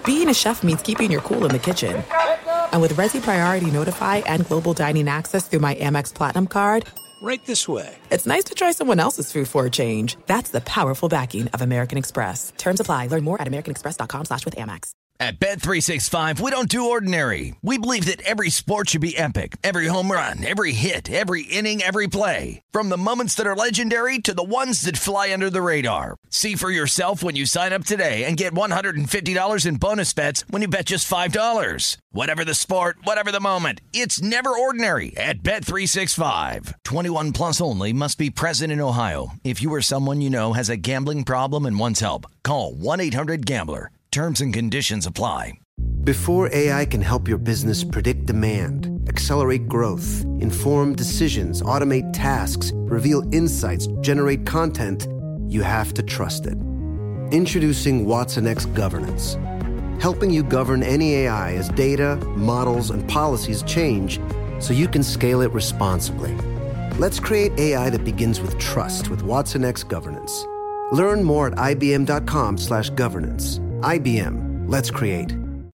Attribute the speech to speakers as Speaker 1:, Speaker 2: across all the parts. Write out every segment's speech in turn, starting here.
Speaker 1: being a chef means keeping your cool in the kitchen. And with Resi Priority Notify and Global Dining Access through my Amex Platinum card,
Speaker 2: Right this way.
Speaker 1: it's nice to try someone else's food for a change. That's the powerful backing of American Express. Terms apply. Learn more at americanexpress.com/withAmex.
Speaker 3: At Bet365, we don't do ordinary. We believe that every sport should be epic. Every home run, every hit, every inning, every play. From the moments that are legendary to the ones that fly under the radar. See for yourself when you sign up today and get $150 in bonus bets when you bet just $5. Whatever the sport, whatever the moment, it's never ordinary at Bet365. 21 plus only. Must be present in Ohio. If you or someone you know has a gambling problem and wants help, call 1-800-GAMBLER. Terms and conditions apply.
Speaker 4: Before AI can help your business predict demand, accelerate growth, inform decisions, automate tasks, reveal insights, generate content, you have to trust it. Introducing watsonx Governance, helping you govern any AI as data, models, and policies change so you can scale it responsibly. Let's create AI that begins with trust with watsonx Governance. Learn more at ibm.com/governance. IBM. Let's create.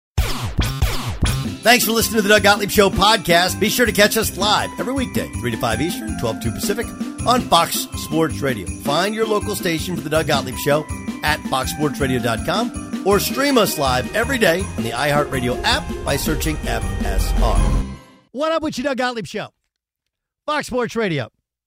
Speaker 5: Thanks for listening to the Doug Gottlieb Show podcast. Be sure to catch us live every weekday, 3 to 5 Eastern, 12 to 2 Pacific, on Fox Sports Radio. Find your local station for the Doug Gottlieb Show at foxsportsradio.com or stream us live every day on the iHeartRadio app by searching FSR. What up with you, Doug Gottlieb Show? Fox Sports Radio.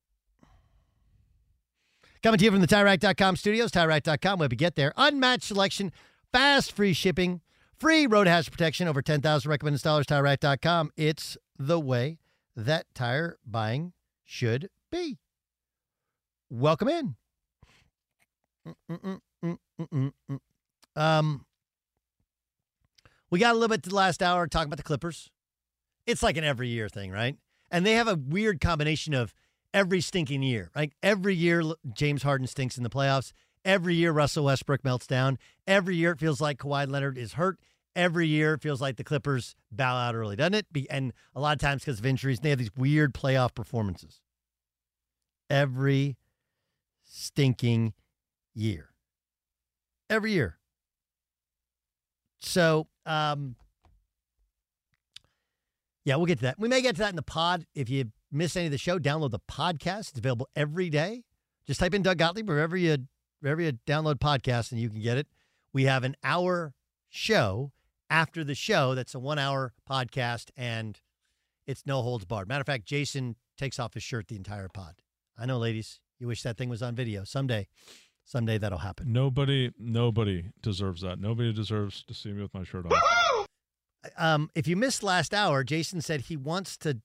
Speaker 5: Coming to you from the TireRack.com studios, TireRack.com, where we get there. Unmatched selection, fast, free shipping, free road hazard protection, over 10,000 recommended installers, TireRack.com. It's the way that tire buying should be. Welcome in. We got a little bit to the last hour talking about the Clippers. It's like an every year thing, right? And they have a weird combination of every stinking year. Like every year, James Harden stinks in the playoffs. Every year, Russell Westbrook melts down. Every year, it feels like Kawhi Leonard is hurt. Every year, it feels like the Clippers bow out early, doesn't it? And a lot of times because of injuries, they have these weird playoff performances. Every stinking year. Every year. So, yeah, we'll get to that. We may get to that in the pod. If you miss any of the show, download the podcast. It's available every day. Just type in Doug Gottlieb wherever you download podcasts and you can get it. We have an hour show after the show that's a 1 hour podcast and it's no holds barred. Matter of fact, Jason takes off his shirt the entire pod. I know, ladies, you wish that thing was on video. Someday that'll happen.
Speaker 6: Nobody deserves that. Nobody deserves to see me with my shirt on.
Speaker 5: If you missed last hour, Jason said he wants to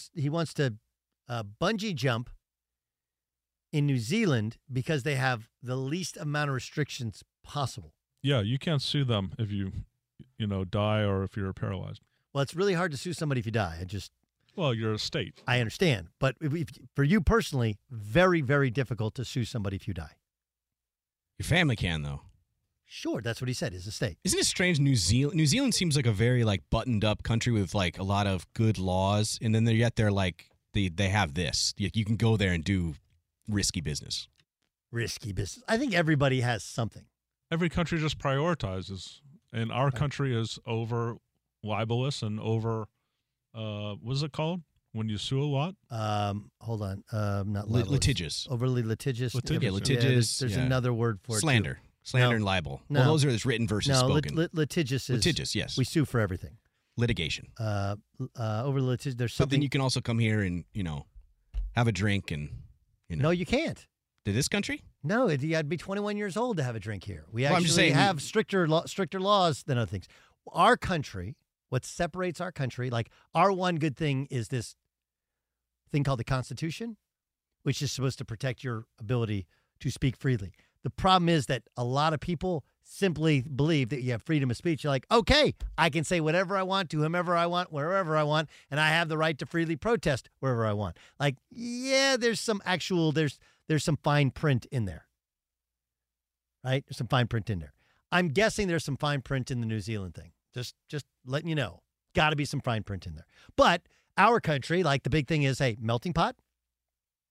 Speaker 5: bungee jump in New Zealand because they have the least amount of restrictions possible.
Speaker 6: Yeah, you can't sue them if you die or if you're paralyzed.
Speaker 5: Well, it's really hard to sue somebody if you die.
Speaker 6: Well, you're a state.
Speaker 5: I understand. But for you personally, very, very difficult to sue somebody if you die.
Speaker 7: Your family can, though.
Speaker 5: Sure, that's what he said, is a state.
Speaker 7: Isn't it strange? New Zealand seems like a very buttoned up country with a lot of good laws, and then they have this. You can go there and do risky business.
Speaker 5: Risky business. I think everybody has something.
Speaker 6: Every country just prioritizes, and our country is over libelous and over what is it called when you sue a lot?
Speaker 5: Hold on, not libelous.
Speaker 7: Litigious.
Speaker 5: Overly litigious.
Speaker 7: Yeah, litigious.
Speaker 5: There's another word for
Speaker 7: slander.
Speaker 5: it.
Speaker 7: Slander and libel.
Speaker 5: No.
Speaker 7: Well, those are this written versus spoken.
Speaker 5: Litigious is
Speaker 7: litigious. Yes,
Speaker 5: we sue for everything.
Speaker 7: Litigation.
Speaker 5: Over litigious. There's something.
Speaker 7: But then you can also come here and have a drink and
Speaker 5: No, you can't.
Speaker 7: To this country?
Speaker 5: No, you had to be 21 years old to have a drink here. We actually
Speaker 7: I'm just saying,
Speaker 5: have stricter laws than other things. Our country, what separates our country, our one good thing is this thing called the Constitution, which is supposed to protect your ability to speak freely. The problem is that a lot of people simply believe that you have freedom of speech. You're like, okay, I can say whatever I want to whomever I want, wherever I want, and I have the right to freely protest wherever I want. There's some fine print in there, right? There's some fine print in there. I'm guessing there's some fine print in the New Zealand thing. Just letting you know. Got to be some fine print in there. But our country, the big thing is, hey, melting pot.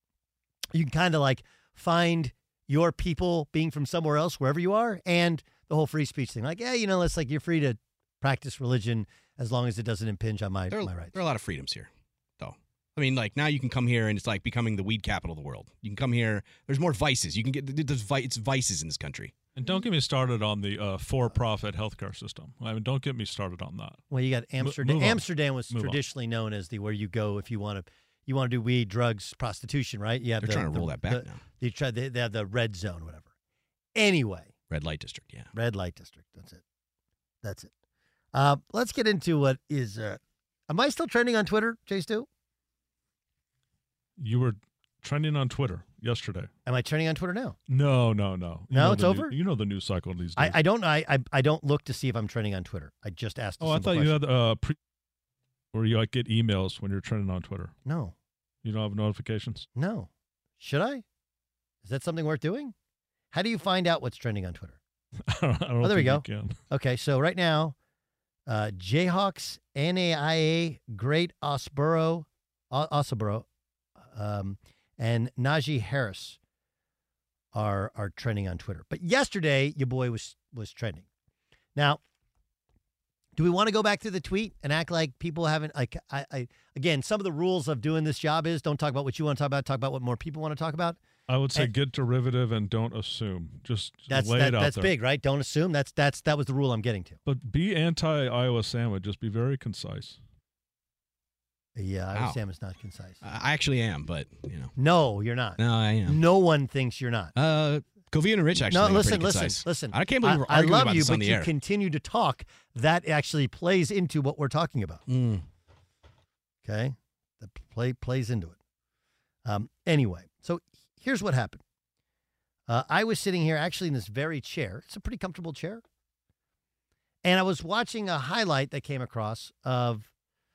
Speaker 5: You can kind of find your people being from somewhere else, wherever you are, and the whole free speech thing. Like, yeah, it's like you're free to practice religion as long as it doesn't impinge on my rights.
Speaker 7: There are a lot of freedoms here, though. I mean, like, now you can come here and it's like becoming the weed capital of the world. You can come here. There's more vices. You can get it's vices in this country.
Speaker 6: And don't get me started on the for-profit healthcare system. I mean, don't get me started on that.
Speaker 5: Well, you got Amsterdam.
Speaker 6: Move on.
Speaker 5: Amsterdam was
Speaker 6: Move on.
Speaker 5: traditionally known as where you go if you want to do weed, drugs, prostitution, right? You have
Speaker 7: They're trying to roll that back now.
Speaker 5: They have the red zone, whatever. Anyway,
Speaker 7: Red light district, yeah.
Speaker 5: red light district. That's it. Let's get into what is. Am I still trending on Twitter, Jay Stu?
Speaker 6: You were trending on Twitter yesterday.
Speaker 5: Am I trending on Twitter now?
Speaker 6: No.
Speaker 5: It's over?
Speaker 6: You know the news cycle these days.
Speaker 5: I don't know. I don't look to see if I'm trending on Twitter. I just asked.
Speaker 6: I thought you had where you get emails when you're trending on Twitter.
Speaker 5: No.
Speaker 6: You don't have notifications?
Speaker 5: No. Should I? Is that something worth doing? How do you find out what's trending on Twitter?
Speaker 6: I don't
Speaker 5: there we
Speaker 6: think
Speaker 5: go.
Speaker 6: you can.
Speaker 5: Okay, so right now, Jayhawks, NAIA, Great Osborough, and Najee Harris are trending on Twitter. But yesterday, your boy was trending. Now, do we want to go back to the tweet and act like people haven't, like, again, some of the rules of doing this job is don't talk about what you want to talk about what more people want to talk about.
Speaker 6: I would say get derivative and don't assume. Just
Speaker 5: That's
Speaker 6: lay it out
Speaker 5: that's
Speaker 6: there.
Speaker 5: big, right? Don't assume. That was the rule I'm getting to.
Speaker 6: But be anti-Iowa sandwich. Just be very concise.
Speaker 5: Yeah, Iowa Sam is not concise.
Speaker 7: I actually am, but,
Speaker 5: No, you're not.
Speaker 7: No, I am.
Speaker 5: No one thinks you're not.
Speaker 7: Covina and Rich actually
Speaker 5: No,
Speaker 7: think I'm
Speaker 5: listen.
Speaker 7: pretty concise.
Speaker 5: I
Speaker 7: can't believe we're
Speaker 5: I
Speaker 7: arguing
Speaker 5: love
Speaker 7: about
Speaker 5: you,
Speaker 7: this on
Speaker 5: but
Speaker 7: the
Speaker 5: you
Speaker 7: air.
Speaker 5: continue to talk. That actually plays into what we're talking about. Okay? That plays into it. Anyway, so here's what happened. I was sitting here actually in this very chair. It's a pretty comfortable chair. And I was watching a highlight that came across of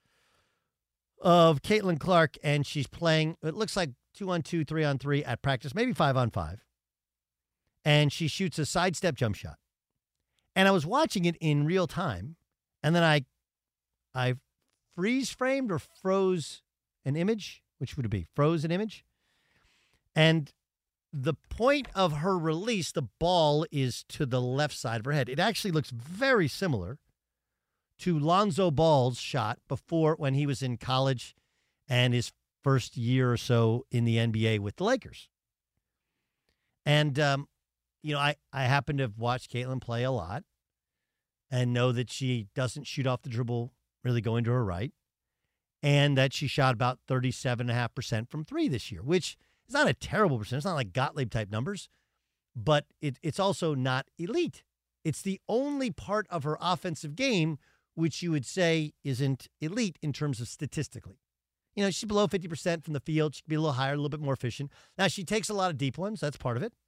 Speaker 5: Caitlin Clark, and she's playing, it looks like 2-on-2, 3-on-3 at practice, maybe 5-on-5. And she shoots a sidestep jump shot. And I was watching it in real time, and then I freeze framed or froze an image. Which would it be? Froze an image. And the point of her release, the ball is to the left side of her head. It actually looks very similar to Lonzo Ball's shot before when he was in college and his first year or so in the NBA with the Lakers. And, I happen to have watched Caitlin play a lot and know that she doesn't shoot off the dribble really going to her right, and that she shot about 37.5% from three this year, which is not a terrible percent. It's not like Gottlieb-type numbers, but it's also not elite. It's the only part of her offensive game which you would say isn't elite in terms of statistically. She's below 50% from the field. She can be a little higher, a little bit more efficient. Now, she takes a lot of deep ones. That's part of it.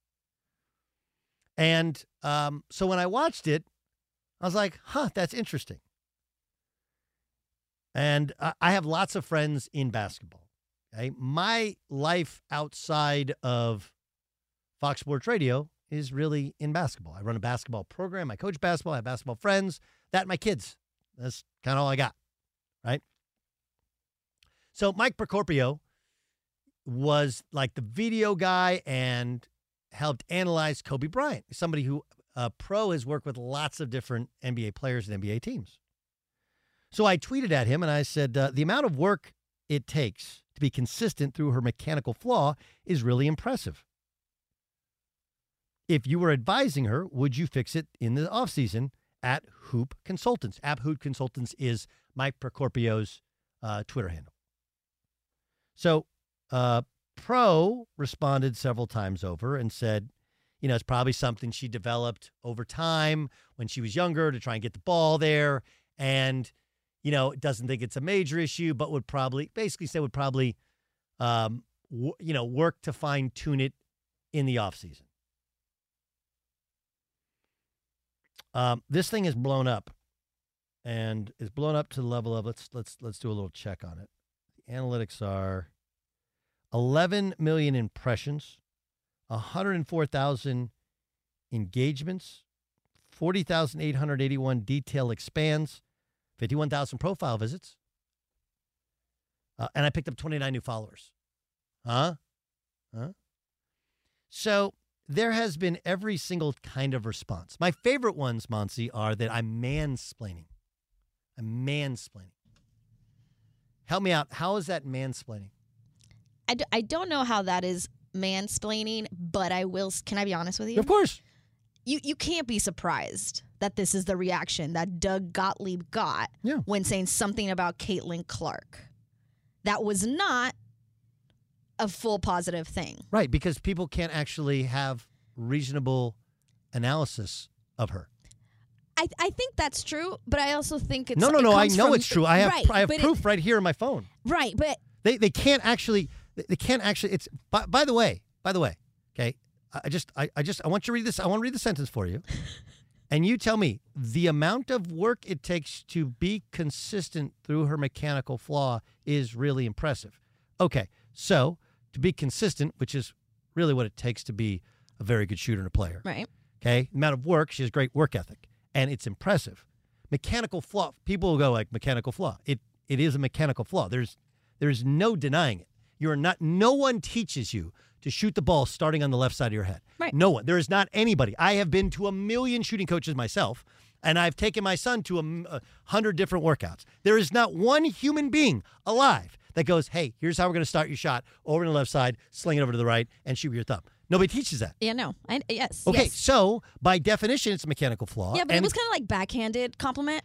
Speaker 5: And so when I watched it, I was like, that's interesting. And I have lots of friends in basketball. Okay? My life outside of Fox Sports Radio is really in basketball. I run a basketball program. I coach basketball. I have basketball friends. That and my kids. That's kind of all I got, right? So Mike Procopio was like the video guy and helped analyze Kobe Bryant, somebody who pro has worked with lots of different NBA players and NBA teams. So I tweeted at him and I said, the amount of work it takes to be consistent through her mechanical flaw is really impressive. If you were advising her, would you fix it in the offseason at Hoop Consultants? At Hoop Consultants is Mike Procopio's Twitter handle. So Pro responded several times over and said, it's probably something she developed over time when she was younger to try and get the ball there. And, doesn't think it's a major issue, but would probably work to fine tune it in the offseason. This thing is blown up, and is blown up to the level of let's do a little check on it. The analytics are 11 million impressions, 104,000 engagements, 40,881 detail expands, 51,000 profile visits, and I picked up 29 new followers. So there has been every single kind of response. My favorite ones, Monsi, are that I'm mansplaining. I'm mansplaining. Help me out. How is that mansplaining?
Speaker 2: I don't know how that is mansplaining, but I will. Can I be honest with you?
Speaker 5: Of course.
Speaker 2: You can't be surprised that this is the reaction that Doug Gottlieb got when saying something about Caitlin Clark. That was not a full positive thing.
Speaker 5: Right, because people can't actually have reasonable analysis of her.
Speaker 2: I think that's true, but I also think it's...
Speaker 5: No, I know it's true. I have proof right here on my phone.
Speaker 2: Right, but...
Speaker 5: They can't actually... It's... By the way, okay, I want you to read this. I want to read the sentence for you. And you tell me the amount of work it takes to be consistent through her mechanical flaw is really impressive. Okay, so to be consistent, which is really what it takes to be a very good shooter and a player.
Speaker 2: Right.
Speaker 5: Okay, the amount of work, she has great work ethic, and it's impressive. Mechanical flaw, people will go like mechanical flaw. It is a mechanical flaw. There's no denying it. No one teaches you to shoot the ball starting on the left side of your head.
Speaker 2: Right.
Speaker 5: No one. There is not anybody. I have been to 1 million shooting coaches myself, and I've taken my son to 100 different workouts. There is not one human being alive that goes, hey, here's how we're going to start your shot, over to the left side, sling it over to the right, and shoot with your thumb. Nobody teaches that.
Speaker 2: Yeah, no. Yes.
Speaker 5: Okay,
Speaker 2: yes.
Speaker 5: so by definition, it's a mechanical flaw.
Speaker 2: Yeah, but it was kind of like backhanded compliment.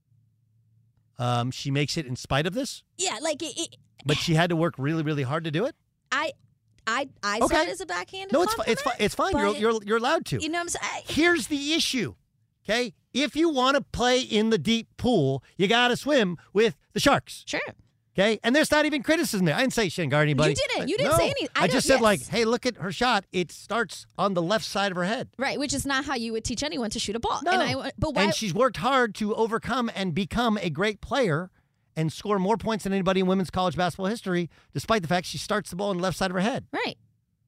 Speaker 5: She makes it in spite of this?
Speaker 2: Yeah, like
Speaker 5: But she had to work really, really hard to do it?
Speaker 2: I saw it as a backhanded compliment.
Speaker 5: It's fine. You're allowed to.
Speaker 2: You know what I'm saying?
Speaker 5: Here's the issue, okay? If you want to play in the deep pool, you got to swim with the sharks.
Speaker 2: Sure.
Speaker 5: Okay? And there's not even criticism there. I didn't say she didn't guard anybody.
Speaker 2: You didn't. You didn't say anything.
Speaker 5: I just said, like, hey, look at her shot. It starts on the left side of her head.
Speaker 2: Right, which is not how you would teach anyone to shoot a ball.
Speaker 5: No.
Speaker 2: But why?
Speaker 5: And she's worked hard to overcome and become a great player and score more points than anybody in women's college basketball history, despite the fact she starts the ball on the left side of her head.
Speaker 2: Right.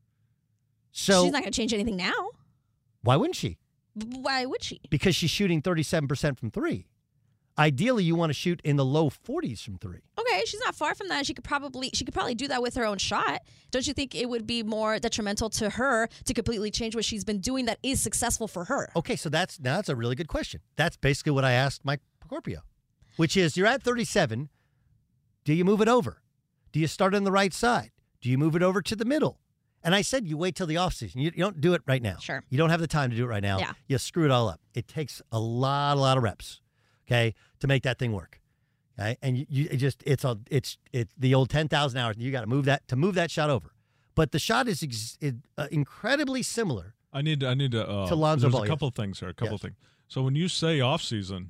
Speaker 5: So
Speaker 2: she's not going to change anything now.
Speaker 5: Why wouldn't she?
Speaker 2: Why would she?
Speaker 5: Because she's shooting 37% from three. Ideally, you want to shoot in the low 40s from three.
Speaker 2: Okay, she's not far from that. She could probably do that with her own shot. Don't you think it would be more detrimental to her to completely change what she's been doing that is successful for her?
Speaker 5: Okay, so that's a really good question. That's basically what I asked Mike Procorpio, which is, you're at 37. Do you move it over? Do you start on the right side? Do you move it over to the middle? And I said you wait till the offseason. You don't do it right now.
Speaker 2: Sure.
Speaker 5: You don't have the time to do it right now.
Speaker 2: Yeah.
Speaker 5: You screw it all up. It takes a lot of reps, okay, to make that thing work. Okay? And it's the old 10,000 hours. You got to move that shot over. But the shot is incredibly similar.
Speaker 6: I need to
Speaker 5: Lonzo Ball.
Speaker 6: There's a couple of things here. Things. So when you say off season,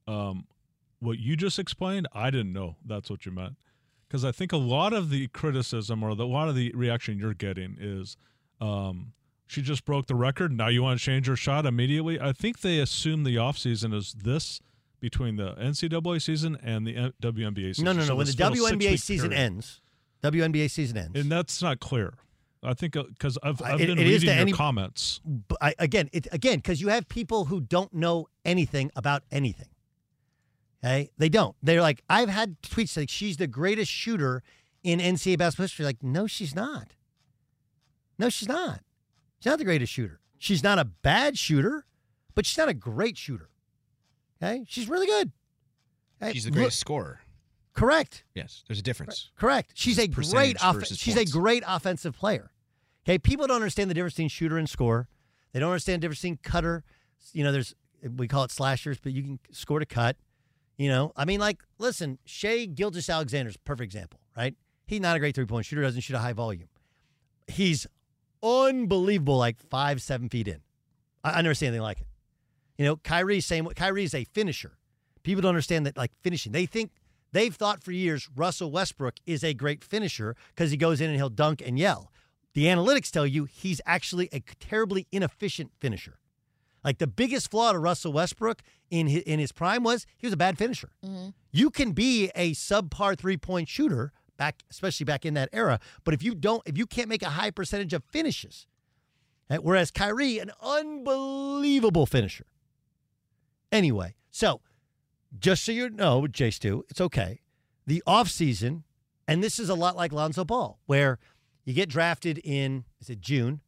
Speaker 6: what you just explained, I didn't know that's what you meant. Because I think a lot of the criticism or a lot of the reaction you're getting is she just broke the record. Now you want to change her shot immediately. I think they assume the offseason is this between the NCAA season and the WNBA season.
Speaker 5: No. When the WNBA season ends, and
Speaker 6: that's not clear. I think because I've been reading your comments.
Speaker 5: Again, because you have people who don't know anything about anything. Okay? They don't. They're like, I've had tweets like, she's the greatest shooter in NCAA basketball history. Like, no, she's not. No, she's not. She's not the greatest shooter. She's not a bad shooter, but she's not a great shooter. Okay? She's really good. Okay?
Speaker 7: She's the greatest scorer.
Speaker 5: Correct.
Speaker 7: Yes, there's a difference.
Speaker 5: Correct. She's a great offensive player. Okay? People don't understand the difference between shooter and scorer. They don't understand the difference between cutter. You know, we call it slashers, but you can score to cut. You know, I mean, like, listen, Shai Gilgeous-Alexander's a perfect example, right? He's not a great three-point shooter, doesn't shoot a high volume. He's unbelievable, like 5-7 feet in. I never seen anything like it. You know, Kyrie's a finisher. People don't understand that, like, finishing. They've thought for years Russell Westbrook is a great finisher because he goes in and he'll dunk and yell. The analytics tell you he's actually a terribly inefficient finisher. Like, the biggest flaw to Russell Westbrook in his prime was he was a bad finisher. Mm-hmm. You can be a subpar three-point shooter, especially back in that era, but if you can't make a high percentage of finishes, right? Whereas Kyrie, an unbelievable finisher. Anyway, so just so you know, Jay Stu, it's okay. The offseason, and this is a lot like Lonzo Ball, where you get drafted in, is it June?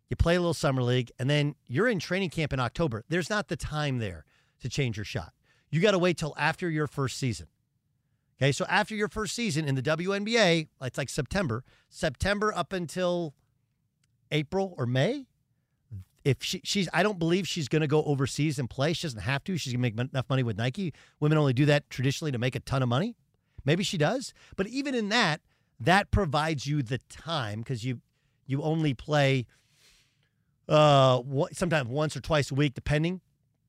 Speaker 5: You play a little summer league, and then you're in training camp in October. There's not the time there to change your shot. You got to wait till after your first season. Okay, so after your first season in the WNBA, it's like September up until April or May. If I don't believe she's going to go overseas and play. She doesn't have to. She's going to make enough money with Nike. Women only do that traditionally to make a ton of money. Maybe she does. But even in that provides you the time because you only play sometimes once or twice a week, depending.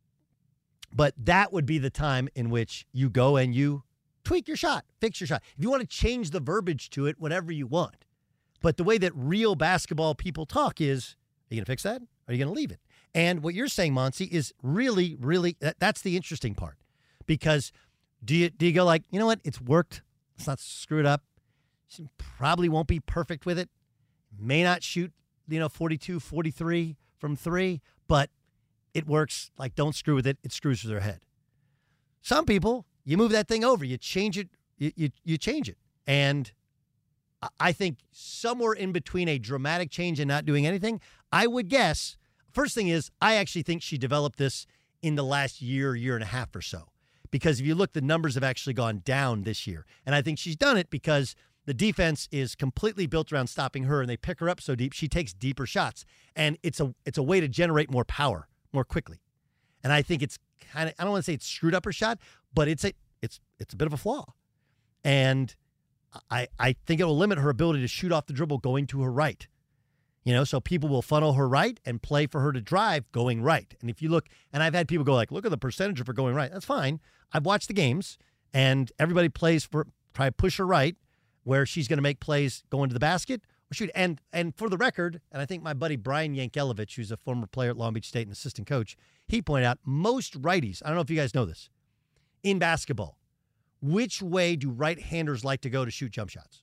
Speaker 5: But that would be the time in which you go and you tweak your shot, fix your shot. If you want to change the verbiage to it, whatever you want. But the way that real basketball people talk is, are you going to fix that? Or are you going to leave it? And what you're saying, Monty, is really, really, that's the interesting part. Because do you go like, you know what? It's worked. Let's not screw it up. She probably won't be perfect with it. May not shoot, 42, 43 from three, but it works. Like, don't screw with it. It screws with their head. Some people, you move that thing over. You change it. You change it. And I think somewhere in between a dramatic change and not doing anything, I would guess, first thing is, I actually think she developed this in the last year and a half or so. Because if you look, the numbers have actually gone down this year. And I think she's done it because the defense is completely built around stopping her, and they pick her up so deep, she takes deeper shots. And it's a way to generate more power more quickly. And I think it's kind of, I don't want to say it's screwed up her shot, but it's a bit of a flaw. And I think it will limit her ability to shoot off the dribble going to her right. So people will funnel her right and play for her to drive going right. And if you look, and I've had people go like, look at the percentage of her going right. That's fine. I've watched the games, and everybody plays for, try to push her right, where she's going to make plays going to the basket or shoot. And for the record, and I think my buddy Brian Yankelevich, who's a former player at Long Beach State and assistant coach, he pointed out most righties, I don't know if you guys know this, in basketball, which way do right-handers like to go to shoot jump shots?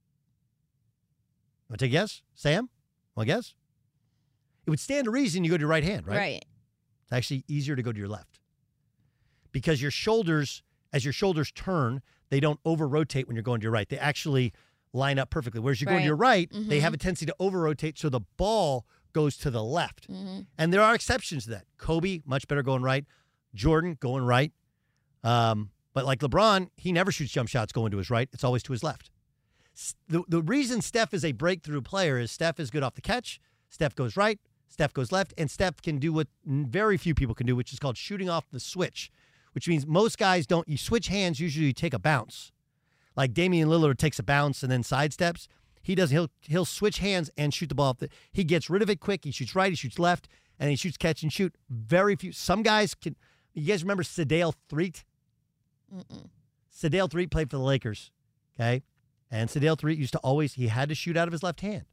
Speaker 5: Want to take a guess? Sam? Want to guess? It would stand to reason you go to your right hand, right?
Speaker 2: Right.
Speaker 5: It's actually easier to go to your left. Because your shoulders, as your shoulders turn, they don't over-rotate when you're going to your right. They actually line up perfectly. Whereas you go to your right, they have a tendency to over-rotate, so the ball goes to the left. And there are exceptions to that. Kobe, much better going right. Jordan, going right. But like LeBron, he never shoots jump shots going to his right. It's always to his left. The reason Steph is a breakthrough player is Steph is good off the catch. Steph goes right. Steph goes left. And Steph can do what very few people can do, which is called shooting off the switch, which means most guys don't. You switch hands, usually you take a bounce. Like Damian Lillard takes a bounce and then sidesteps. He doesn't. He'll switch hands and shoot the ball. He gets rid of it quick. He shoots right. He shoots left. And he shoots catch and shoot. Very few. Some guys can. You guys remember Sedale Threatt? Sedale Threatt played for the Lakers. Okay. And Sedale Threatt used to he had to shoot out of his left hand.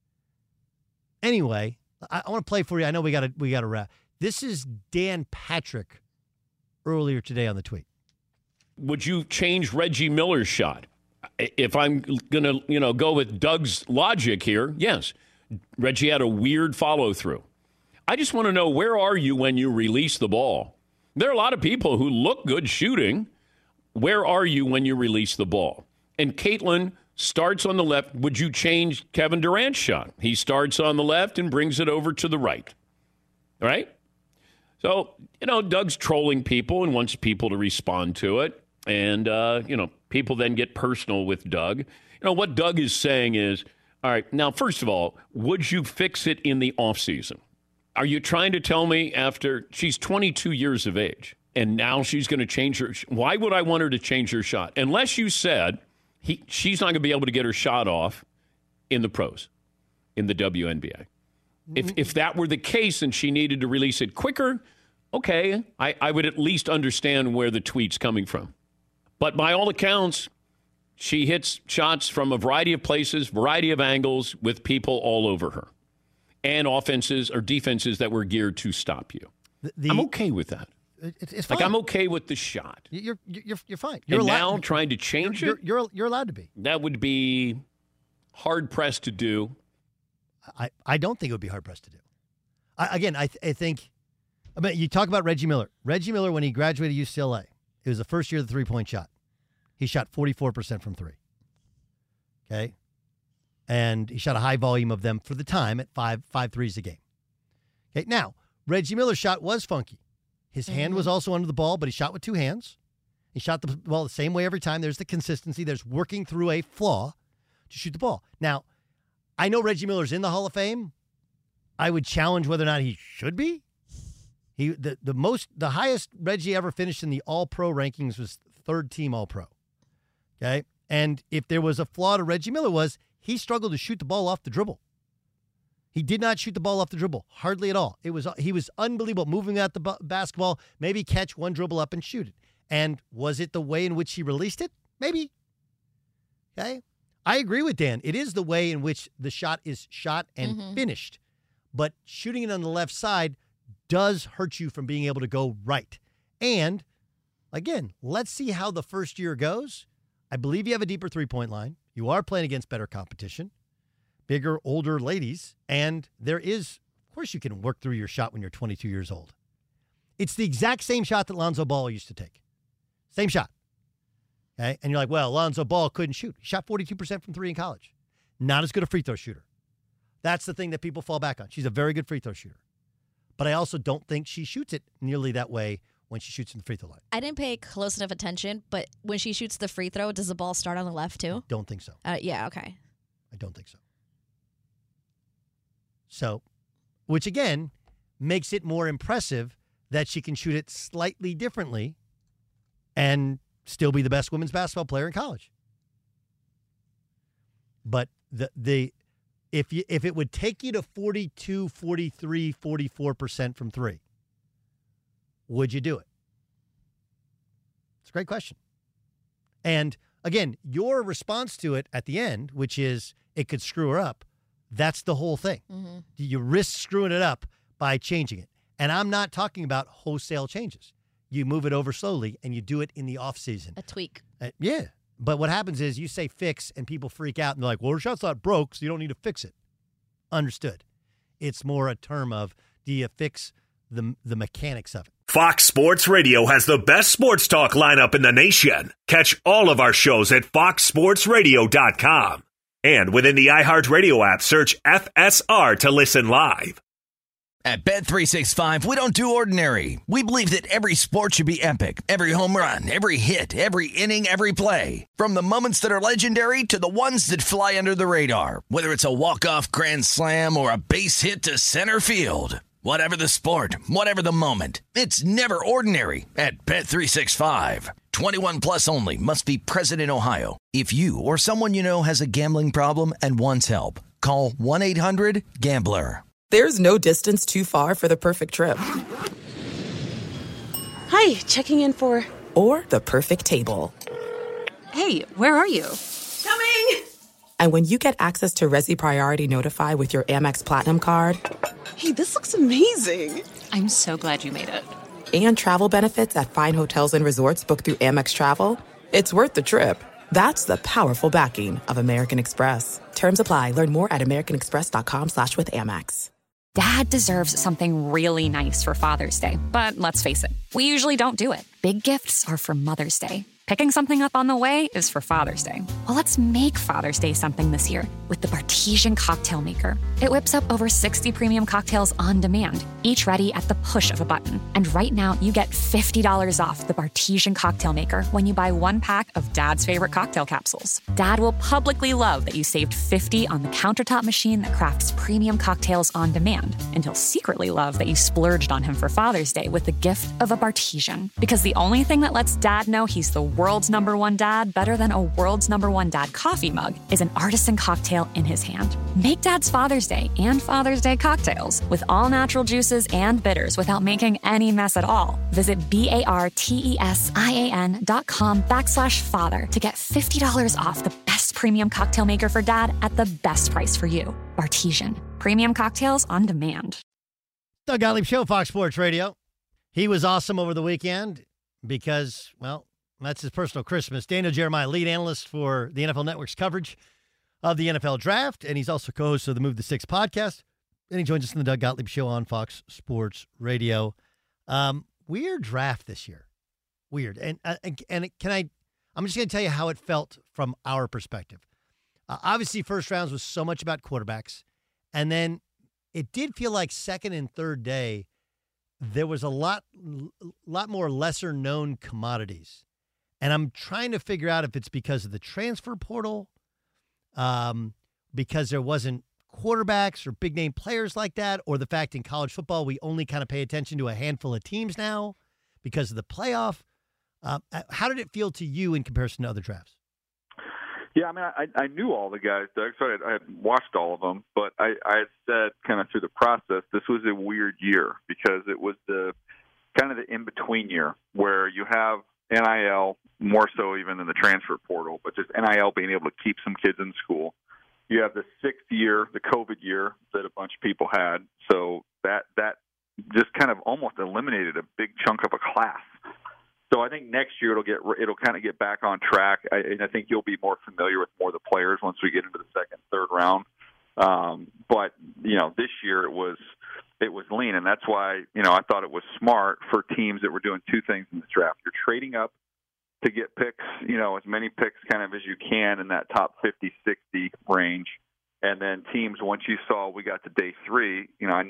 Speaker 5: Anyway, I want to play for you. I know we got to wrap. This is Dan Patrick earlier today on the tweet.
Speaker 8: Would you change Reggie Miller's shot? If I'm going to, go with Doug's logic here, yes. Reggie had a weird follow-through. I just want to know, where are you when you release the ball? There are a lot of people who look good shooting. Where are you when you release the ball? And Caitlin starts on the left. Would you change Kevin Durant's shot? He starts on the left and brings it over to the right. All right? So, Doug's trolling people and wants people to respond to it. And, people then get personal with Doug. What Doug is saying is, all right, now, first of all, would you fix it in the offseason? Are you trying to tell me after she's 22 years of age and now she's going to change her? Why would I want her to change her shot? Unless you said she's not going to be able to get her shot off in the pros, in the WNBA. If that were the case and she needed to release it quicker, okay, I would at least understand where the tweet's coming from. But by all accounts, she hits shots from a variety of places, variety of angles with people all over her. And offenses or defenses that were geared to stop you. I'm okay with that.
Speaker 5: It's fine.
Speaker 8: Like, I'm okay with the shot.
Speaker 5: You're fine.
Speaker 8: You're now trying to change it?
Speaker 5: You're allowed to be.
Speaker 8: That would be hard-pressed to do.
Speaker 5: I don't think it would be hard-pressed to do. I think, you talk about Reggie Miller. Reggie Miller, when he graduated UCLA, it was the first year of the three-point shot. He shot 44% from three. Okay? And he shot a high volume of them for the time at five threes a game. Okay, now, Reggie Miller's shot was funky. His hand was also under the ball, but he shot with two hands. He shot the ball the same way every time. There's the consistency. There's working through a flaw to shoot the ball. Now, I know Reggie Miller's in the Hall of Fame. I would challenge whether or not he should be. The highest Reggie ever finished in the All-Pro rankings was third team All-Pro. Okay? And if there was a flaw to Reggie Miller was he struggled to shoot the ball off the dribble. He did not shoot the ball off the dribble, hardly at all. He was unbelievable, moving at the basketball, maybe catch one dribble up and shoot it. And was it the way in which he released it? Maybe. Okay? I agree with Dan. It is the way in which the shot is shot and finished. But shooting it on the left side does hurt you from being able to go right. And, again, let's see how the first year goes. I believe you have a deeper three-point line. You are playing against better competition, bigger, older ladies. And there is, of course, you can work through your shot when you're 22 years old. It's the exact same shot that Lonzo Ball used to take. Same shot. Okay? And you're like, well, Lonzo Ball couldn't shoot. He shot 42% from three in college. Not as good a free throw shooter. That's the thing that people fall back on. She's a very good free throw shooter. But I also don't think she shoots it nearly that way when she shoots in the free throw line.
Speaker 2: I didn't pay close enough attention, but when she shoots the free throw, does the ball start on the left too?
Speaker 5: Don't think so.
Speaker 2: Yeah, okay.
Speaker 5: I don't think so. So, which again makes it more impressive that she can shoot it slightly differently and still be the best women's basketball player in college. But if it would take you to 42, 43, 44% from three, would you do it? It's a great question. And again, your response to it at the end, which is it could screw her up, that's the whole thing. You risk screwing it up by changing it. And I'm not talking about wholesale changes. You move it over slowly, and you do it in the off season.
Speaker 2: A tweak.
Speaker 5: Yeah. But what happens is you say fix, and people freak out, and they're like, well, her shot's not broke, so you don't need to fix it. Understood. It's more a term of, do you fix the mechanics of it?
Speaker 9: Fox Sports Radio has the best sports talk lineup in the nation. Catch all of our shows at foxsportsradio.com. And within the iHeartRadio app, search FSR to listen live.
Speaker 3: At Bet365, we don't do ordinary. We believe that every sport should be epic. Every home run, every hit, every inning, every play. From the moments that are legendary to the ones that fly under the radar. Whether it's a walk-off grand slam or a base hit to center field. Whatever the sport, whatever the moment, it's never ordinary at Bet365. 21 plus only. Must be present in Ohio. If you or someone you know has a gambling problem and wants help, call 1-800-GAMBLER.
Speaker 1: There's no distance too far for the perfect trip.
Speaker 10: Hi, checking in for...
Speaker 1: Or the perfect table.
Speaker 10: Hey, where are you?
Speaker 1: Coming! And when you get access to Resi Priority Notify with your Amex Platinum card...
Speaker 10: Hey, this looks amazing. I'm so glad you made it.
Speaker 1: And travel benefits at fine hotels and resorts booked through Amex Travel, it's worth the trip. That's the powerful backing of American Express. Terms apply. Learn more at americanexpress.com/withAmex.
Speaker 11: Dad deserves something really nice for Father's Day, but let's face it, we usually don't do it. Big gifts are for Mother's Day. Picking something up on the way is for Father's Day. Well, let's make Father's Day something this year with the Bartesian Cocktail Maker. It whips up over 60 premium cocktails on demand, each ready at the push of a button. And right now, you get $50 off the Bartesian Cocktail Maker when you buy one pack of Dad's favorite cocktail capsules. Dad will publicly love that you saved $50 on the countertop machine that crafts premium cocktails on demand. And he'll secretly love that you splurged on him for Father's Day with the gift of a Bartesian. Because the only thing that lets Dad know he's the world's number one dad better than a world's number one dad coffee mug is an artisan cocktail in his hand. Make Dad's Father's Day and Father's Day cocktails with all natural juices and bitters without making any mess at all. Visit BARTESIAN.com/father to get $50 off the best premium cocktail maker for Dad at the best price for you. Bartesian. Premium cocktails on demand.
Speaker 5: Doug Gottlieb Show, Fox Sports Radio. He was awesome over the weekend because, well, that's his personal Christmas. Daniel Jeremiah, lead analyst for the NFL Network's coverage of the NFL Draft, and he's also co-host of the Move the Six podcast. And he joins us in the Doug Gottlieb Show on Fox Sports Radio. Weird draft this year. Weird. And I'm just going to tell you how it felt from our perspective. Obviously, first rounds was so much about quarterbacks. And then it did feel like second and third day, there was a lot more lesser-known commodities. And I'm trying to figure out if it's because of the transfer portal, because there wasn't quarterbacks or big-name players like that, or the fact in college football we only kind of pay attention to a handful of teams now because of the playoff. How did it feel to you in comparison to other drafts?
Speaker 12: Yeah, I mean, I knew all the guys, Doug, so I had watched all of them, but I had said kind of through the process, this was a weird year because it was the kind of the in-between year where you have NIL, more so even than the transfer portal, but just NIL being able to keep some kids in school. You have the sixth year, the COVID year that a bunch of people had, so that just kind of almost eliminated a big chunk of a class. So I think next year it'll kind of get back on track. I think you'll be more familiar with more of the players once we get into the second, third round. But this year it was lean, and that's why I thought it was smart for teams that were doing two things in this draft. You're trading up to get picks, as many picks kind of as you can in that top 50, 60 range, and then teams once you saw we got to day three.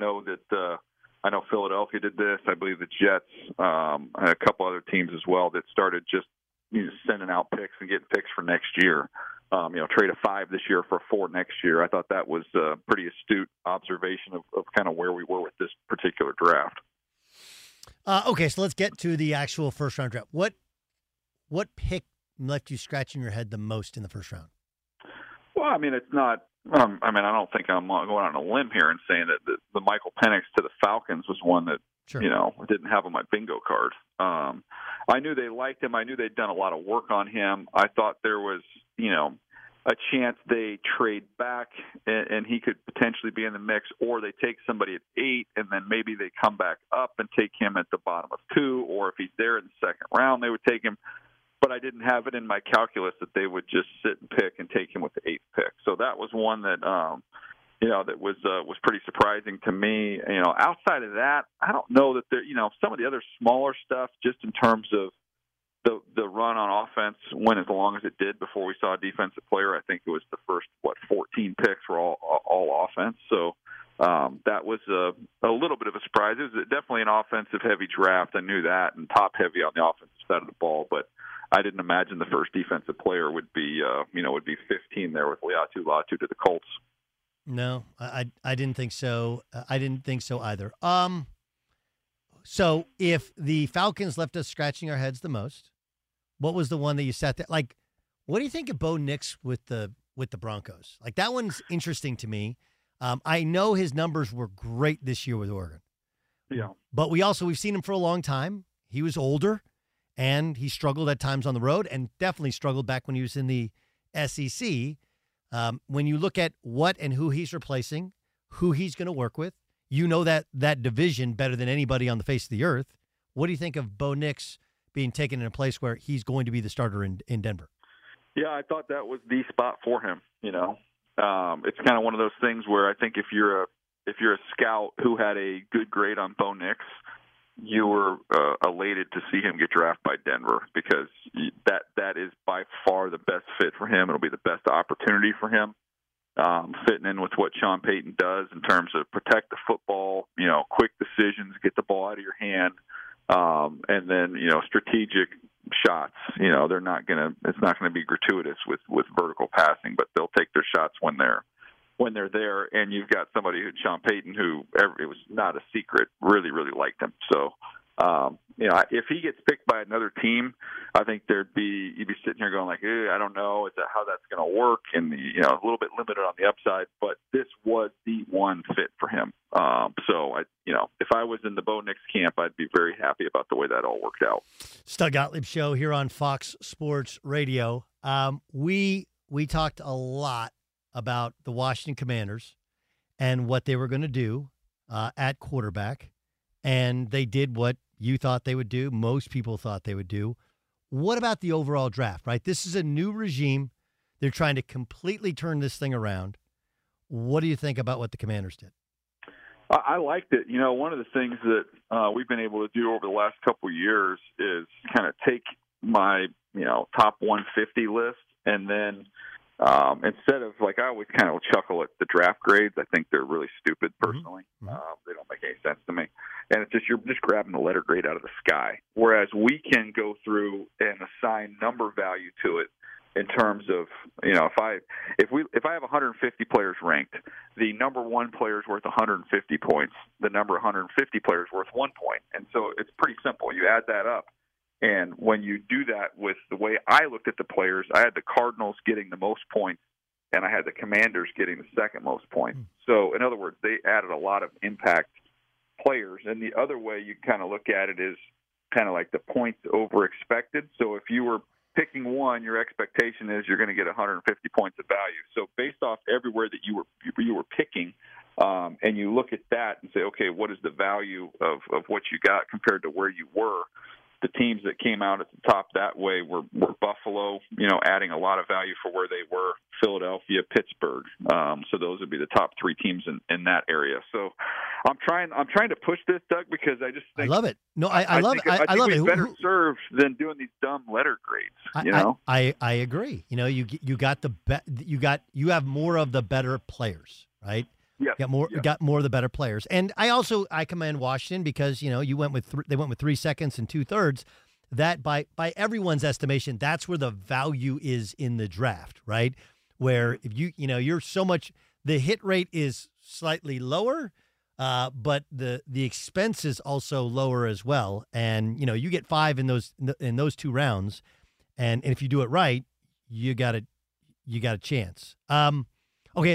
Speaker 12: I know Philadelphia did this. I believe the Jets, and a couple other teams as well that started just sending out picks and getting picks for next year. Trade a 5 this year for a 4 next year. I thought that was a pretty astute observation of kind of where we were with this particular draft.
Speaker 5: Okay, so let's get to the actual first-round draft. What pick left you scratching your head the most in the first round?
Speaker 12: Well, I mean, it's not I don't think I'm going on a limb here and saying that the Michael Penix to the Falcons was one that, didn't have on my bingo card. I knew they liked him. I knew they'd done a lot of work on him. I thought there was, a chance they trade back and he could potentially be in the mix, or they take somebody at 8 and then maybe they come back up and take him at the bottom of 2, or if he's there in the second round, they would take him. But I didn't have it in my calculus that they would just sit and pick and take him with the 8th pick. So that was one that, that was pretty surprising to me. Outside of that, I don't know that there, some of the other smaller stuff, just in terms of the run on offense went as long as it did before we saw a defensive player. I think it was the first 14 picks were all offense. So that was a little bit of a surprise. It was definitely an offensive heavy draft. I knew that, and top heavy on the offensive side of the ball, but I didn't imagine the first defensive player would be 15 there with Laiatu Latu to the Colts.
Speaker 5: No, I didn't think so. I didn't think so either. So if the Falcons left us scratching our heads the most, what was the one that you sat there? Like, what do you think of Bo Nix with the Broncos? Like, that one's interesting to me. I know his numbers were great this year with Oregon.
Speaker 12: Yeah.
Speaker 5: But we've seen him for a long time. He was older, and he struggled at times on the road, and definitely struggled back when he was in the SEC. When you look at what and who he's replacing, who he's going to work with, that division better than anybody on the face of the earth. What do you think of Bo Nix being taken in a place where he's going to be the starter in Denver?
Speaker 12: Yeah, I thought that was the spot for him. It's kind of one of those things where I think if you're a scout who had a good grade on Bo Nix, you were elated to see him get drafted by Denver, because that is by far the best fit for him. It'll be the best opportunity for him, fitting in with what Sean Payton does in terms of protect the football, quick decisions, get the ball out of your hand, and then strategic shots. It's not going to be gratuitous with vertical passing, but they'll take their shots when they're there. And you've got somebody, Sean Payton, who it was not a secret, really, really liked him. So, if he gets picked by another team, I think you'd be sitting here going like, I don't know, is that how that's going to work? And a little bit limited on the upside, but this was the one fit for him. So if I was in the Bo Nix camp, I'd be very happy about the way that all worked out.
Speaker 5: Doug Gottlieb Show here on Fox Sports Radio. We talked a lot about the Washington Commanders and what they were going to do at quarterback. And they did what you thought they would do. Most people thought they would do. What about the overall draft, right? This is a new regime. They're trying to completely turn this thing around. What do you think about what the Commanders did?
Speaker 12: I liked it. One of the things that we've been able to do over the last couple of years is kind of take my, top 150 list and then Instead of, like, I always kind of chuckle at the draft grades. I think they're really stupid personally. They don't make any sense to me. And it's just, you're just grabbing the letter grade out of the sky. Whereas we can go through and assign number value to it in terms of, you know, if I have 150 players ranked, the number 1 player is worth 150 points. The number 150 players worth 1 point. And so it's pretty simple. You add that up. And when you do that with the way I looked at the players, I had the Cardinals getting the most points, and I had the Commanders getting the second most points. So, in other words, they added a lot of impact players. And the other way you kind of look at it is kind of like the points over expected. So if you were picking one, your expectation is you're going to get 150 points of value. So based off everywhere that you were picking, and you look at that and say, okay, what is the value of what you got compared to where you were? The teams that came out at the top that way were Buffalo, you know, adding a lot of value for where they were, Philadelphia, Pittsburgh. So those would be the top 3 teams in that area. So I'm trying to push this, Doug, because I just think
Speaker 5: I love it. No, I love it.
Speaker 12: I
Speaker 5: love
Speaker 12: think
Speaker 5: it.
Speaker 12: we're better served than doing these dumb letter grades. You know,
Speaker 5: I agree. You know, you got you have more of the better players, right?
Speaker 12: Yeah,
Speaker 5: got more of the better players, and I commend Washington because, you know, they went with 3 seconds and 2/3. That by everyone's estimation, that's where the value is in the draft, right? Where if you're so much, the hit rate is slightly lower, but the expense is also lower as well, and you know you get 5 in those 2 rounds, and if you do it right, you got a chance. Okay.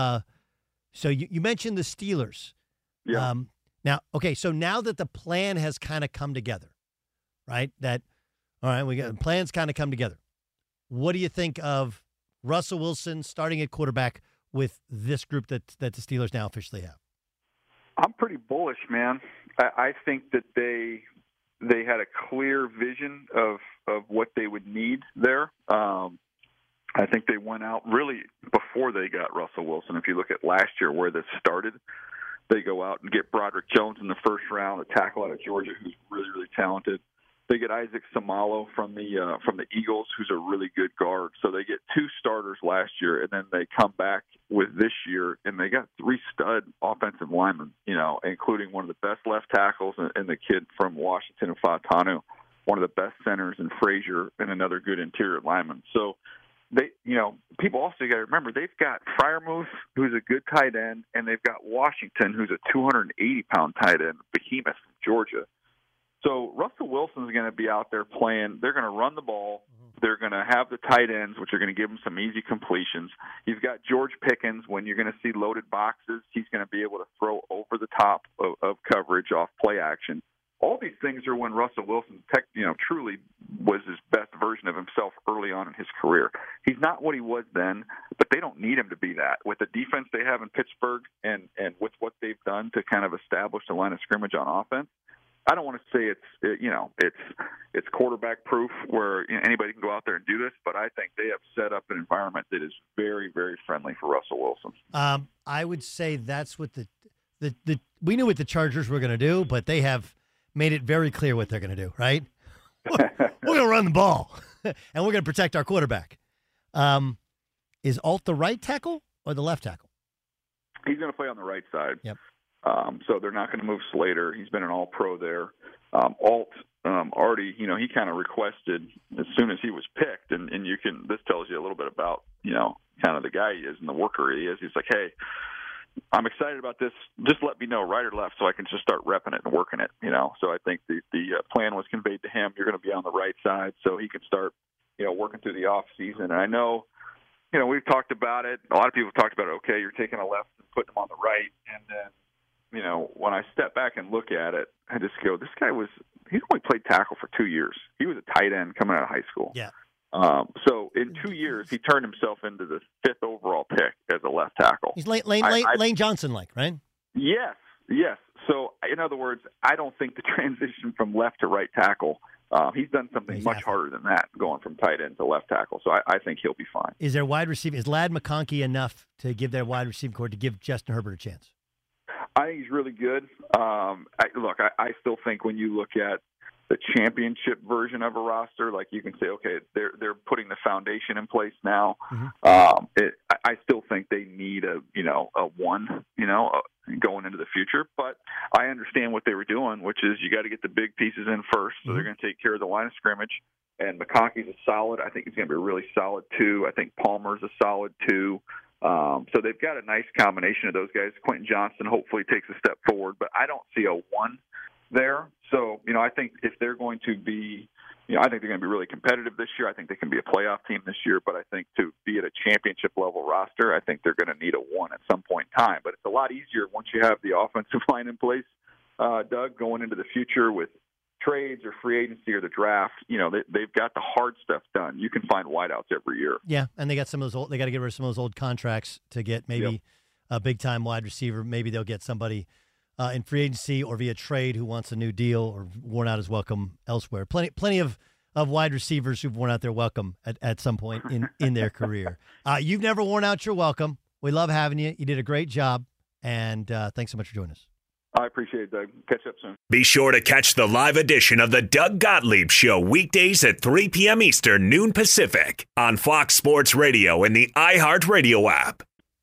Speaker 5: So you mentioned the Steelers.
Speaker 12: Yeah.
Speaker 5: So now that the plan has kind of come together, right? We got plans kind of come together. What do you think of Russell Wilson starting at quarterback with this group that the Steelers now officially have?
Speaker 12: I'm pretty bullish, man. I think that they had a clear vision of what they would need there. I think they went out really before they got Russell Wilson. If you look at last year where this started, they go out and get Broderick Jones in the first round, a tackle out of Georgia who's really, really talented. They get Isaac Seumalo from the Eagles, who's a really good guard. So they get 2 starters last year, and then they come back with this year, and they got 3 stud offensive linemen, you know, including one of the best left tackles and the kid from Washington, Fatanu, one of the best centers in Frazier, and another good interior lineman. So they, you know, people also got to remember they've got Freiermuth, who's a good tight end, and they've got Washington, who's a 280-pound tight end, behemoth from Georgia. So Russell Wilson's going to be out there playing. They're going to run the ball. They're going to have the tight ends, which are going to give them some easy completions. You've got George Pickens. When you're going to see loaded boxes, he's going to be able to throw over the top of coverage off play action. All these things are when Russell Wilson, truly was his best version of himself early on in his career. He's not what he was then, but they don't need him to be that. With the defense they have in Pittsburgh and with what they've done to kind of establish the line of scrimmage on offense, I don't want to say it's quarterback proof where anybody can go out there and do this, but I think they have set up an environment that is very, very friendly for Russell Wilson.
Speaker 5: I would say that's what we knew what the Chargers were going to do, but they have made it very clear what they're going to do, right? We're going to run the ball, and we're going to protect our quarterback. Is Alt the right tackle or the left tackle?
Speaker 12: He's going to play on the right side.
Speaker 5: Yep.
Speaker 12: So they're not going to move Slater. He's been an all-pro there. Alt already, he kind of requested as soon as he was picked, and this tells you a little bit about, kind of the guy he is and the worker he is. He's like, hey, I'm excited about this. Just let me know, right or left, so I can just start repping it and working it, So I think the plan was conveyed to him. You're going to be on the right side, so he can start, working through the off season. And I know, we've talked about it. A lot of people have talked about it. Okay, you're taking a left and putting him on the right. And then, when I step back and look at it, I just go, this guy he's only played tackle for 2 years. He was a tight end coming out of high school.
Speaker 5: Yeah.
Speaker 12: So in 2 years, he turned himself into the 5th overall pick as a left tackle.
Speaker 5: He's Lane Johnson-like, right?
Speaker 12: Yes. So, in other words, I don't think the transition from left to right tackle, he's done something much harder than that, going from tight end to left tackle. So I think he'll be fine.
Speaker 5: Is Ladd McConkey enough to give their wide receiving core to give Justin Herbert a chance?
Speaker 12: I think he's really good. I still think when you look at the championship version of a roster. Like you can say, okay, they're putting the foundation in place now. I still think they need a one, going into the future. But I understand what they were doing, which is you got to get the big pieces in first. So they're going to take care of the line of scrimmage. And McConkey's a solid. I think he's going to be a really solid 2. I think Palmer's a solid 2. So they've got a nice combination of those guys. Quentin Johnson hopefully takes a step forward, but I don't see a 1 there. So, I think if they're going to be, I think they're going to be really competitive this year. I think they can be a playoff team this year, but I think to be at a championship level roster, I think they're going to need a 1 at some point in time. But it's a lot easier once you have the offensive line in place, Doug, going into the future with trades or free agency or the draft. They've got the hard stuff done. You can find wideouts every year.
Speaker 5: Yeah, and they got some of those they got to get rid of some of those old contracts to get maybe a big-time wide receiver. Maybe they'll get somebody in free agency or via trade who wants a new deal or worn out his welcome elsewhere. Plenty of wide receivers who've worn out their welcome at some point in their career. You've never worn out your welcome. We love having you. You did a great job, and thanks so much for joining us.
Speaker 12: I appreciate it, Doug. Catch up soon.
Speaker 9: Be sure to catch the live edition of the Doug Gottlieb Show weekdays at 3 p.m. Eastern, noon Pacific on Fox Sports Radio and the iHeartRadio app.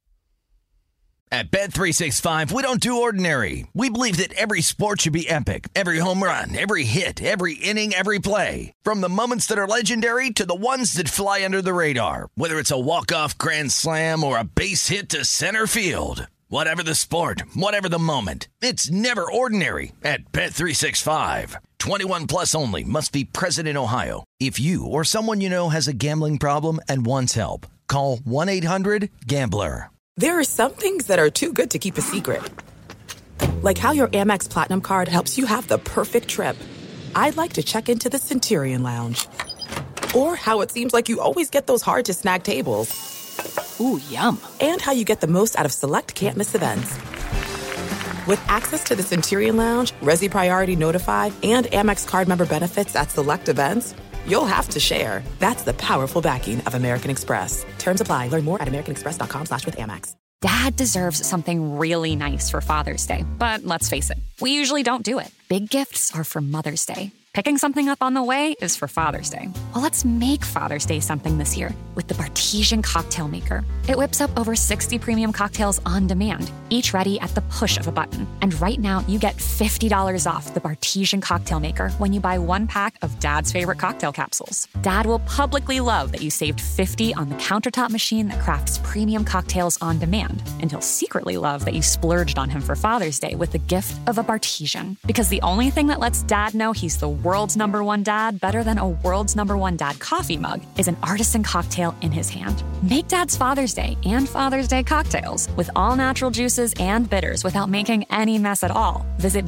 Speaker 3: At Bet365, we don't do ordinary. We believe that every sport should be epic. Every home run, every hit, every inning, every play. From the moments that are legendary to the ones that fly under the radar. Whether it's a walk-off grand slam or a base hit to center field. Whatever the sport, whatever the moment, it's never ordinary at Bet365. 21 plus only. Must be present in Ohio. If you or someone you know has a gambling problem and wants help, call 1-800-GAMBLER.
Speaker 1: There are some things that are too good to keep a secret. Like how your Amex Platinum card helps you have the perfect trip. I'd like to check into the Centurion Lounge. Or how it seems like you always get those hard-to-snag tables. Ooh, yum. And how you get the most out of select can't-miss events. With access to the Centurion Lounge, Resi Priority Notify, and Amex card member benefits at select events, you'll have to share. That's the powerful backing of American Express. Terms apply. Learn more at americanexpress.com/withAmex.
Speaker 11: Dad deserves something really nice for Father's Day. But let's face it, we usually don't do it. Big gifts are for Mother's Day. Picking something up on the way is for Father's Day. Well, let's make Father's Day something this year with the Bartesian Cocktail Maker. It whips up over 60 premium cocktails on demand, each ready at the push of a button. And right now, you get $50 off the Bartesian Cocktail Maker when you buy 1 pack of Dad's favorite cocktail capsules. Dad will publicly love that you saved $50 on the countertop machine that crafts premium cocktails on demand. And he'll secretly love that you splurged on him for Father's Day with the gift of a Bartesian. Because the only thing that lets Dad know he's the world's #1 dad better than a world's #1 dad coffee mug is an artisan cocktail in his hand. Make Dad's Father's Day and Father's Day cocktails with all natural juices and bitters without making any mess at all. Visit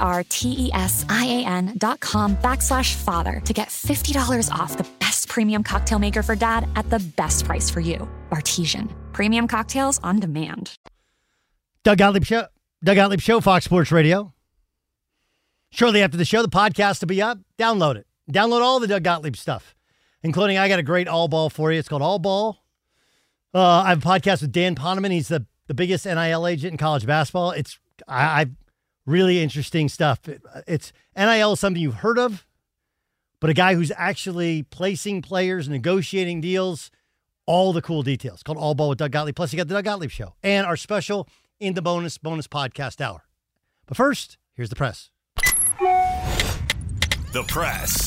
Speaker 11: BARTESIAN.com/father to get $50 off the best premium cocktail maker for Dad at the best price for you. Bartesian. Premium cocktails on demand.
Speaker 5: Doug Gottlieb Show, Fox Sports Radio. Shortly after the show, the podcast will be up. Download it. Download all the Doug Gottlieb stuff, including I got a great All Ball for you. It's called All Ball. I have a podcast with Dan Poneman. He's the biggest NIL agent in college basketball. I really interesting stuff. It's NIL is something you've heard of, but a guy who's actually placing players, negotiating deals, all the cool details. It's called All Ball with Doug Gottlieb. Plus, you got the Doug Gottlieb Show and our special In the Bonus podcast hour. But first, here's the press.
Speaker 9: The press.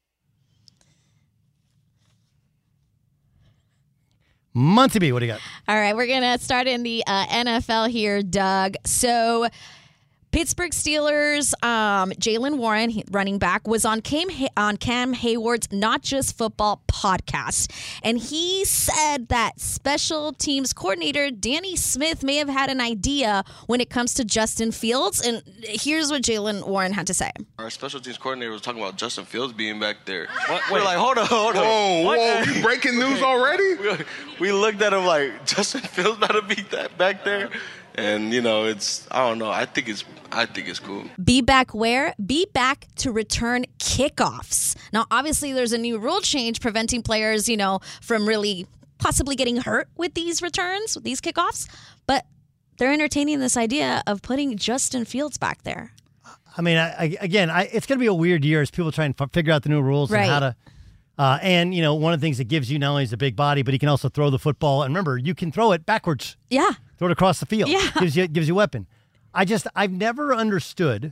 Speaker 5: Monty B, what do you got?
Speaker 2: All right, we're going to start in the NFL here, Doug. So Pittsburgh Steelers, Jaylen Warren, running back, was on Cam Hayward's Not Just Football podcast. And he said that special teams coordinator Danny Smith may have had an idea when it comes to Justin Fields. And here's what Jaylen Warren had to say.
Speaker 13: Our special teams coordinator was talking about Justin Fields being back there. We're like, hold on. Whoa, you breaking news already? We looked at him like, Justin Fields better be back there. And, I don't know. I think it's cool.
Speaker 2: Be back where? Be back to return kickoffs. Now, obviously, there's a new rule change preventing players, from really possibly getting hurt with these returns, with these kickoffs. But they're entertaining this idea of putting Justin Fields back there.
Speaker 5: I mean, it's going to be a weird year as people try and figure out the new rules and how to. And, one of the things that gives you not only is a big body, but he can also throw the football. And remember, you can throw it backwards.
Speaker 2: Yeah.
Speaker 5: Throw it across the field.
Speaker 2: Yeah.
Speaker 5: Gives you a weapon. I've never understood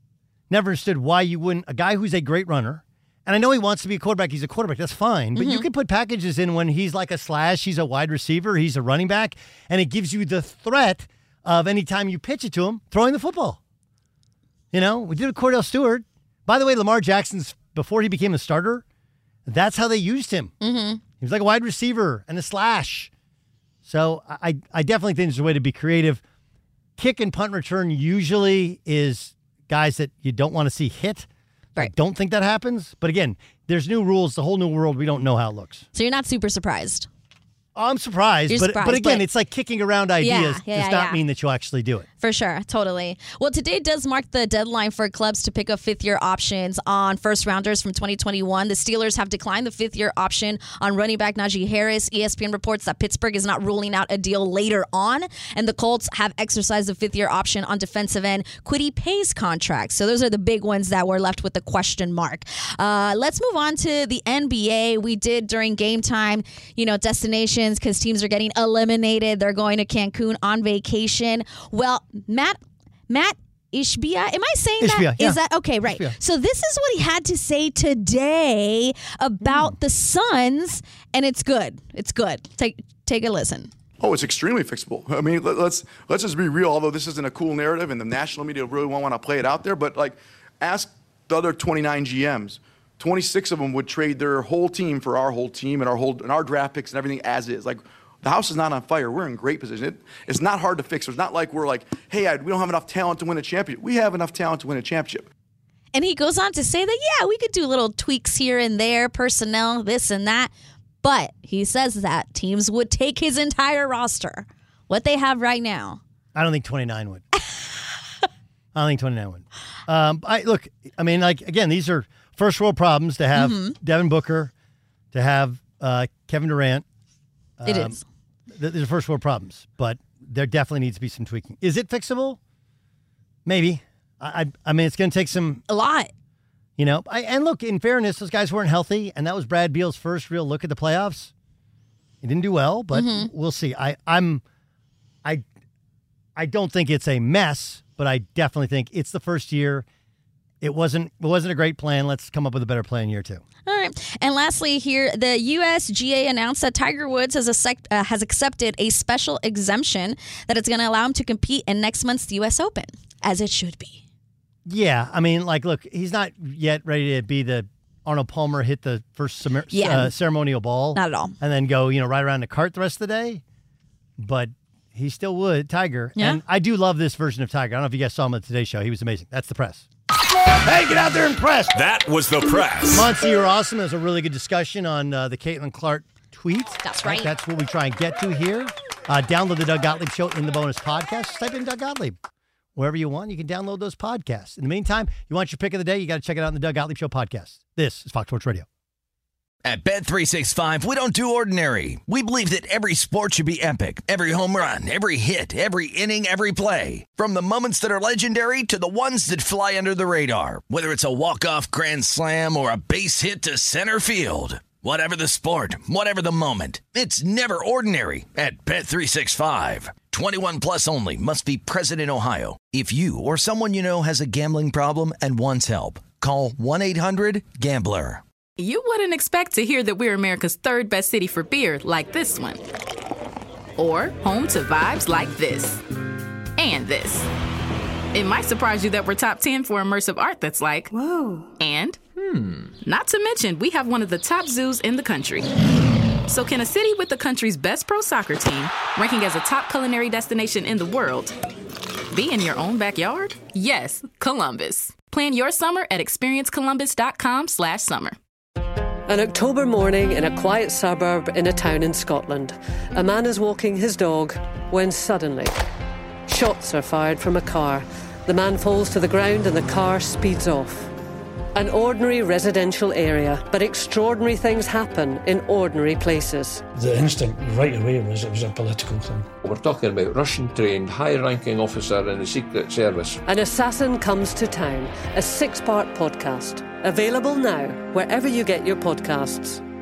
Speaker 5: why you wouldn't, a guy who's a great runner, and I know he wants to be a quarterback, he's a quarterback, that's fine, but you can put packages in when he's like a slash, he's a wide receiver, he's a running back, and it gives you the threat of anytime you pitch it to him, throwing the football. We did with Cordell Stewart. By the way, Lamar Jackson's, before he became a starter, that's how they used him. Mm-hmm. He was like a wide receiver and a slash. So I definitely think there's a way to be creative. Kick and punt return usually is guys that you don't want to see hit. Right. I don't think that happens. But again, there's new rules, the whole new world. We don't know how it looks.
Speaker 2: So you're not super surprised?
Speaker 5: I'm surprised, but again, it's like kicking around ideas does not mean that you'll actually do it.
Speaker 2: For sure, totally. Well, today does mark the deadline for clubs to pick up fifth-year options on first-rounders from 2021. The Steelers have declined the fifth-year option on running back Najee Harris. ESPN reports that Pittsburgh is not ruling out a deal later on, and the Colts have exercised the fifth-year option on defensive end Kwity Paye's contract. So those are the big ones that were left with a question mark. Let's move on to the NBA. We did during game time, destinations, because teams are getting eliminated. They're going to Cancun on vacation. Well, Matt Ishbia, am I saying
Speaker 5: Ishbia,
Speaker 2: that?
Speaker 5: Yeah.
Speaker 2: Is that okay? Right.
Speaker 5: Ishbia.
Speaker 2: So this is what he had to say today about the Suns, and it's good. It's good. Take a listen.
Speaker 14: Oh, it's extremely fixable. I mean, let's just be real. Although this isn't a cool narrative, and the national media really won't want to play it out there, but ask the other 29 GMs. 26 of them would trade their whole team for our whole team and our draft picks and everything as is. The house is not on fire. We're in great position. It's not hard to fix. It's not like we're hey, we don't have enough talent to win a championship. We have enough talent to win a championship.
Speaker 2: And he goes on to say that, we could do little tweaks here and there, personnel, this and that. But he says that teams would take his entire roster, what they have right now.
Speaker 5: I don't think 29 would. I don't think 29 would. Again, these are first world problems to have Devin Booker, to have Kevin Durant.
Speaker 2: It is.
Speaker 5: These are first world problems, but there definitely needs to be some tweaking. Is it fixable? Maybe. I mean, it's going to take
Speaker 2: a lot.
Speaker 5: And look, in fairness, those guys weren't healthy, and that was Brad Beal's first real look at the playoffs. He didn't do well, but we'll see. I don't think it's a mess, but I definitely think it's the first year. It wasn't a great plan. Let's come up with a better plan year two.
Speaker 2: All right. And lastly here, the USGA announced that Tiger Woods has accepted a special exemption that is going to allow him to compete in next month's U.S. Open, as it should be.
Speaker 5: Yeah. I mean, look, he's not yet ready to be the Arnold Palmer hit the first ceremonial ball.
Speaker 2: Not at all.
Speaker 5: And then go, ride around the cart the rest of the day. But he still would, Tiger.
Speaker 2: Yeah.
Speaker 5: And I do love this version of Tiger. I don't know if you guys saw him at the Today Show. He was amazing. That's the press. Hey, get out there and press.
Speaker 9: That was the press.
Speaker 5: Monty, you're awesome. It was a really good discussion on the Caitlin Clark tweet.
Speaker 2: That's right.
Speaker 5: That's what we try and get to here. Download the Doug Gottlieb Show in the bonus podcast. Just type in Doug Gottlieb. Wherever you want, you can download those podcasts. In the meantime, you want your pick of the day, you got to check it out in the Doug Gottlieb Show podcast. This is Fox Sports Radio.
Speaker 3: At Bet365, we don't do ordinary. We believe that every sport should be epic. Every home run, every hit, every inning, every play. From the moments that are legendary to the ones that fly under the radar. Whether it's a walk-off grand slam or a base hit to center field. Whatever the sport, whatever the moment. It's never ordinary at Bet365. 21 plus only. Must be present in Ohio. If you or someone you know has a gambling problem and wants help, call 1-800-GAMBLER.
Speaker 15: You wouldn't expect to hear that we're America's third best city for beer like this one. Or home to vibes like this. And this. It might surprise you that we're top 10 for immersive art that's like, whoa. And, not to mention, we have one of the top zoos in the country. So can a city with the country's best pro soccer team, ranking as a top culinary destination in the world, be in your own backyard? Yes, Columbus. Plan your summer at experiencecolumbus.com/summer.
Speaker 16: An October morning in a quiet suburb in a town in Scotland. A man is walking his dog when suddenly, shots are fired from a car. The man falls to the ground and the car speeds off. An ordinary residential area, but extraordinary things happen in ordinary places.
Speaker 17: The instinct right away was it was a political thing.
Speaker 18: We're talking about Russian-trained, high-ranking officer in the Secret Service.
Speaker 16: An Assassin Comes to Town, a 6-part podcast. Available now, wherever you get your podcasts.